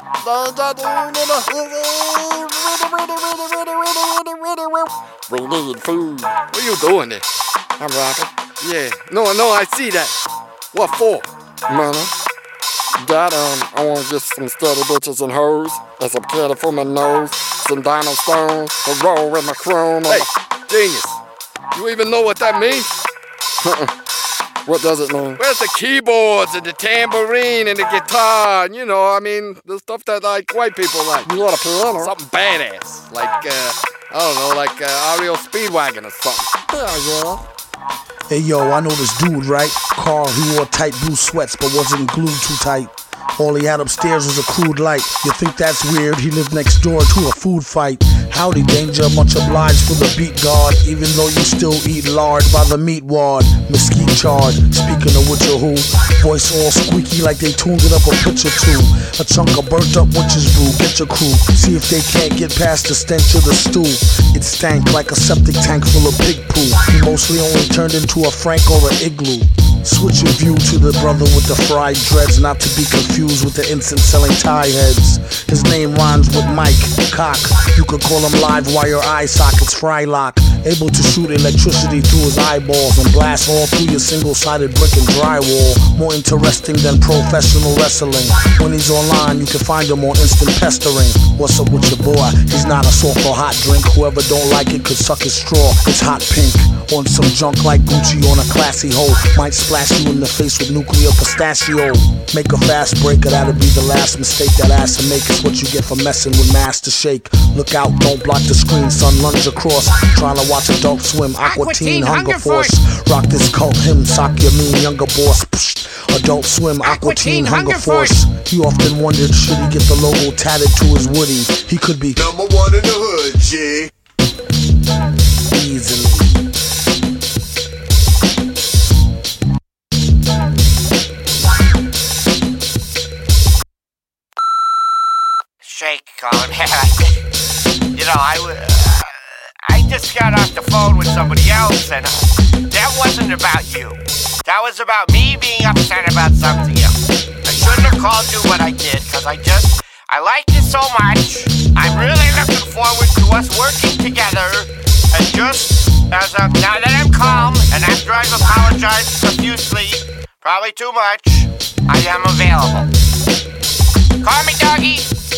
We need food. What are you doing there? I'm rapping. Yeah. No, I see that. What for? Money. That, I want to get some steady bitches and hoes, and some candy for my nose, some diamond stones to roll with my chrome. Hey, genius. You even know what that means? What does it mean? Where's the keyboards and the tambourine and the guitar? And, the stuff that like white people like. You got a piano? Something badass, like I don't know, like REO Speedwagon or something. Yeah. Hey yo, I know this dude, right? Carl, he wore tight blue sweats but wasn't glued too tight. All he had upstairs was a crude light. You think that's weird? He lived next door to a food fight. Howdy danger, much obliged for the beat guard. Even though you still eat lard by the meat ward. Mesquite charred, speaking of which or who. Voice all squeaky like they tuned it up a pitch or two. A chunk of burnt up witch's brew, get your crew. See if they can't get past the stench of the stew. It stank like a septic tank full of pig poo. He mostly only turned into a Frank or an igloo. Switch your view to the brother with the fried dreads, not to be confused with the incense selling tie heads. His name rhymes with Mike, cock. You could call him live wire eye sockets, Frylock. Able to shoot electricity through his eyeballs and blast all through your single-sided brick and drywall. More interesting than professional wrestling. When he's online, you can find him on instant pestering. What's up with your boy? He's not a soft or hot drink. Whoever don't like it could suck his straw. It's hot pink. On some junk like Gucci on a classy hoe. Might splash you in the face with nuclear pistachio. Make a fast breaker, that'll be the last mistake that ass to make. Is what you get for messing with Master Shake. Look out, don't block the screen, son, lunge across. Trying to watch Adult Swim, Aqua Teen, Hunger Force. Rock this cult hymn, sock your mean younger boss. Psh, Adult Swim, Aqua Teen, Hunger Force. He often wondered, should he get the logo tatted to his woody? He could be #1 in the hood, G. Easily. Shake, Colin. I just got off the phone with somebody else, and that wasn't about you. That was about me being upset about something else. I shouldn't have called you what I did, because I like you so much. I'm really looking forward to us working together. And just as now that I'm calm, and after I've apologized profusely, probably too much, I am available. Call me, doggy.